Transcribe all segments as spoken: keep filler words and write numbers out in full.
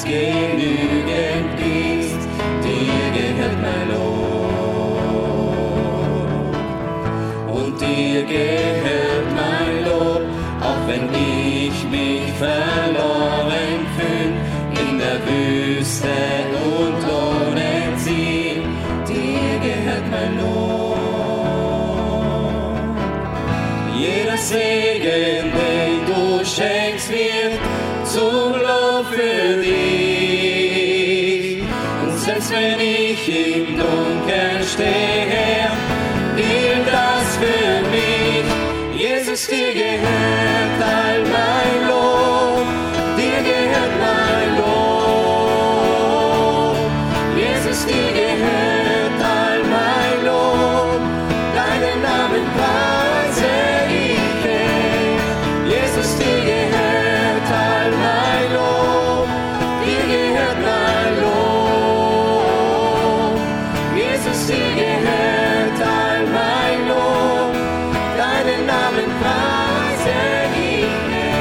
es genügend gibt, dir gehört mein Lob. Und dir gehört mein Lob, auch wenn ich mich verloren fühl in der Wüste und ohne Ziel, dir gehört mein Lob. Jeder Segen, den du schenkst, wird zum Lob für dich. Und selbst wenn ich im Dunkeln stehe, Herr, gilt das für mich. Jesus, dir gehört all mein Lob, dir gehört mein Lob. Jesus, dir gehört all mein Lob, deinen Namen preise ich, Herr. Jesus, dir gehört all mein Lob, dir gehört mein Lob. Jesus, dir gehört all mein Lob, deinen Namen preise ich,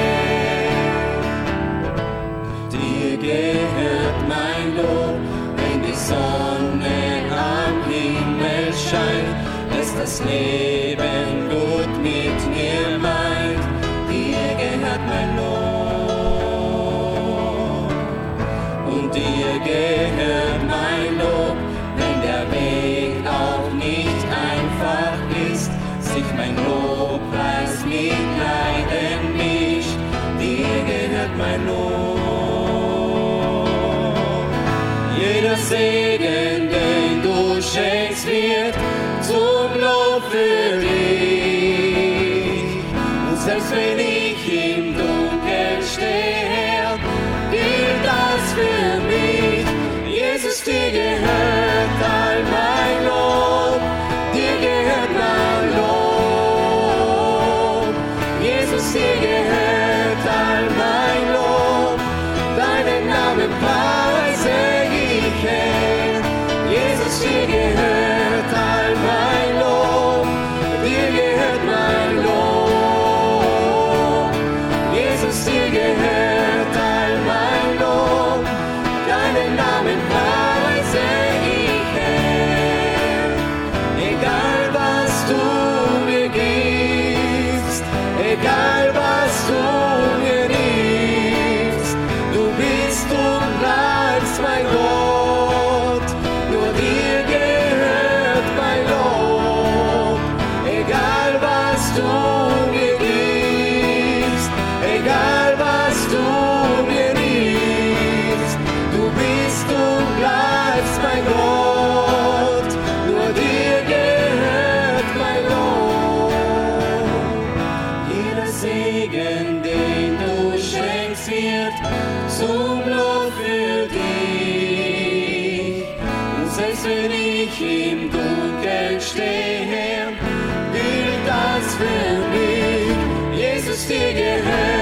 Herr. Dir gehört mein Lob, wenn die Sonne am Himmel scheint, es das Leben gut mit mir meint, dir gehört mein Lob. Und dir gehört mein Lob, wenn der Weg auch nicht einfach ist, sich mein Lobpreis mit Leiden mischt, dir gehört mein Lob. Jeder Segen, den du schenkst, wird zum Lob für dich. Und selbst wenn ich im Dunkeln stehe, Herr, gilt das für mich. Jesus, dir gehört all mein Lob, dir gehört mein Lob. Jesus, dir gehört all mein Lob, deinen Namen preise ich, Herr. Jesus, dir gehört all mein Lob, dir gehört mein Lob. Jesus, dir gehört all mein Lob, deinen Namen preise ich, Herr. Egal was du mir gibst, egal was du mir nimmst, du bist und bleibst mein Gott, nur dir gehört mein Lob. Egal was du mir gibst, egal was du mir nimmst, du bist und bleibst mein Gott, nur dir gehört mein Lob. Jeder Segen, den du schenkst, wird zum Lob für dich. Und selbst wenn ich im Dunkeln stehe, gilt das für mich. Jesus, dir gehört